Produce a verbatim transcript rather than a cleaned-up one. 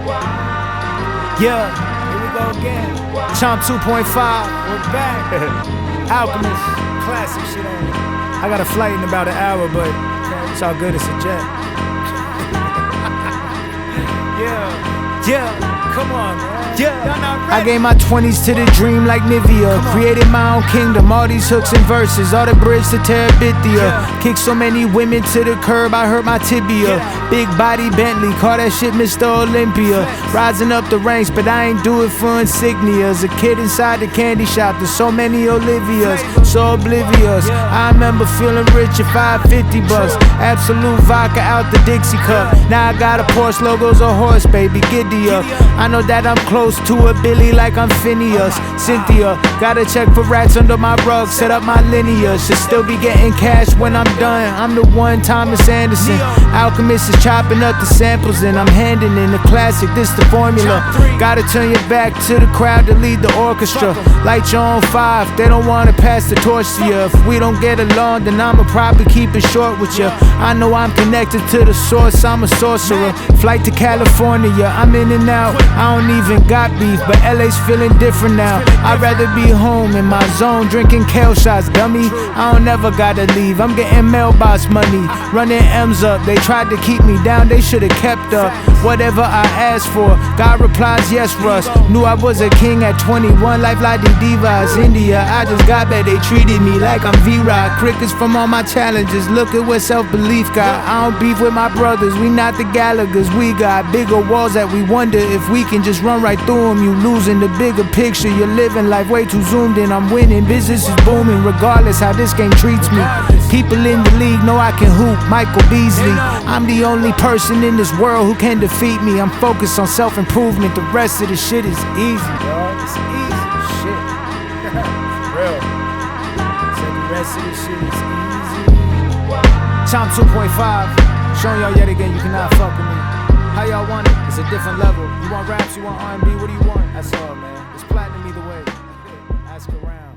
Yeah, here we go again. Chomp two point five, we're back. Alchemist, classic shit on it. I got a flight in about an hour, but it's all good, it's a jet. Yeah, yeah, come on, man. Yeah, I gave my twenties to the dream like Nivea. Created my own kingdom, all these hooks and verses, all the bridge to Terabithia. Yeah. Kicked so many women to the curb, I hurt my tibia. Yeah. Big body Bentley, call that shit Mister Olympia. Rising up the ranks, but I ain't do it for insignia. As a kid inside the candy shop, there's so many Olivias, so oblivious. I remember feeling rich at five fifty bucks. Absolute vodka out the Dixie cup. Now I got a Porsche, logos a horse, baby, giddy up. I know that I'm close to a Billy like I'm Phineas. Cynthia, gotta check for rats under my rug, set up my lineage. Should still be getting cash when I'm done. I'm the one, Thomas Anderson. Alchemist is chopping up the samples and I'm handing in the classic, this the formula. Gotta turn your back to the crowd to lead the orchestra. Light your own five, they don't wanna pass the torch to you. If we don't get along, then I'ma probably keep it short with you. I know I'm connected to the source, I'm a sorcerer. Flight to California, I'm in and out, I don't even got beef, but L A's feeling different now. I'd rather be home in my zone, drinking kale shots, dummy. I don't ever gotta leave, I'm getting mailbox money, running M's up. They tried to keep me down, they should've kept up. Whatever I asked for, God replies yes, Russ. Knew I was a king at twenty-one, life like the divas. India, I just got back, they treated me like I'm V-Rock. Crickets from all my challenges, look at what self-belief got. I don't beef with my brothers, we not the Gallaghers. We got bigger walls that we wonder if we can just run right through them. You losing the bigger picture, you're living life way too zoomed in. I'm winning, business is booming, regardless how this game treats me. People in the league know I can hoop, Michael Beasley. I'm the only person in this world who can defeat me. I'm focused on self-improvement, the rest of the shit is easy, dog. It's easy shit. Real. So the rest of the shit is easy. Chomp two point five, showing y'all yet again you cannot fuck with me. How y'all want it? It's a different level. You want raps, you want R and B, what do you want? That's all, man. It's platinum either way. Ask around.